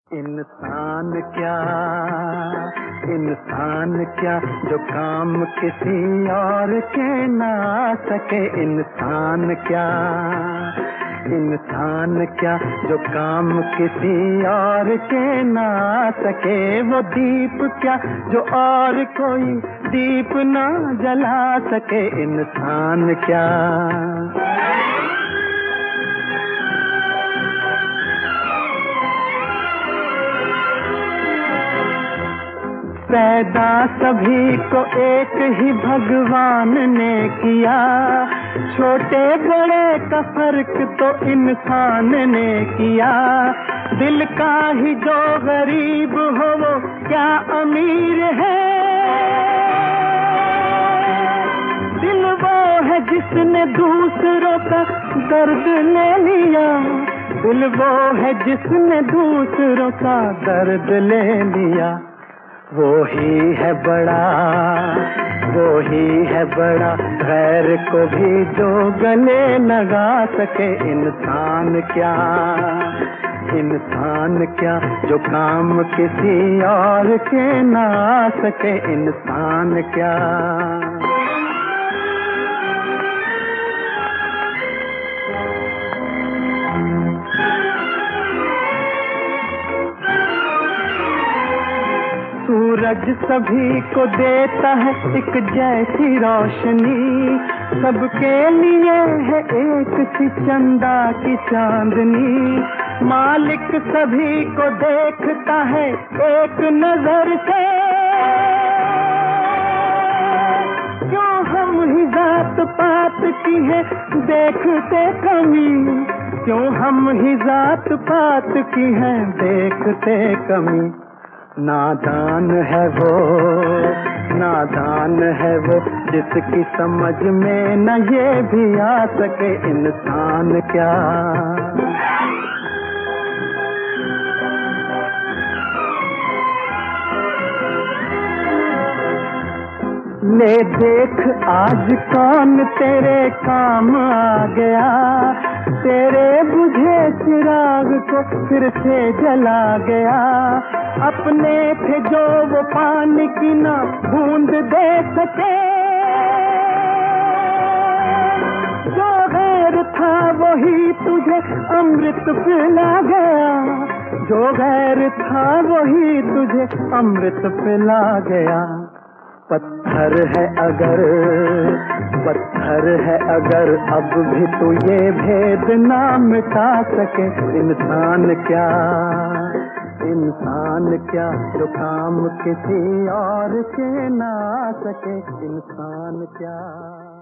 इंसान क्या, इंसान क्या जो काम किसी और के ना सके। इंसान क्या, इंसान क्या जो काम किसी और के ना सके। वो दीप क्या जो और कोई दीप ना जला सके। इंसान क्या, पैदा सभी को एक ही भगवान ने किया। छोटे बड़े का फर्क तो इंसान ने किया। दिल का ही जो गरीब हो वो क्या अमीर है। दिल वो है जिसने दूसरों का दर्द ले लिया। दिल वो है जिसने दूसरों का दर्द ले लिया। वो ही है बड़ा, वो ही है बड़ा, गैर को भी जो गले लगा सके। इंसान क्या, इंसान क्या जो काम किसी और के ना सके। इंसान क्या, सूरज सभी को देता है एक जैसी रोशनी। सबके लिए है एक सी चंदा की चांदनी। मालिक सभी को देखता है एक नजर से। क्यों हम ही जात पात की है देखते कमी। क्यों हम ही जात पात की है देखते कमी। नादान है वो, नादान है वो जिसकी समझ में न ये भी आ सके। इंसान क्या, ले देख आज कौन तेरे काम आ गया। तेरे बुझे चिराग को फिर से जला गया। अपने थे जो वो पानी की ना बूंद दे सके। जो गैर था वही तुझे अमृत पिला गया। जो गैर था वही तुझे अमृत पिला गया। पत्थर है अगर, पत्थर है अगर अब भी तू ये भेद ना मिटा सके। इंसान क्या, इंसान क्या जो काम किसी और के ना सके। इंसान क्या।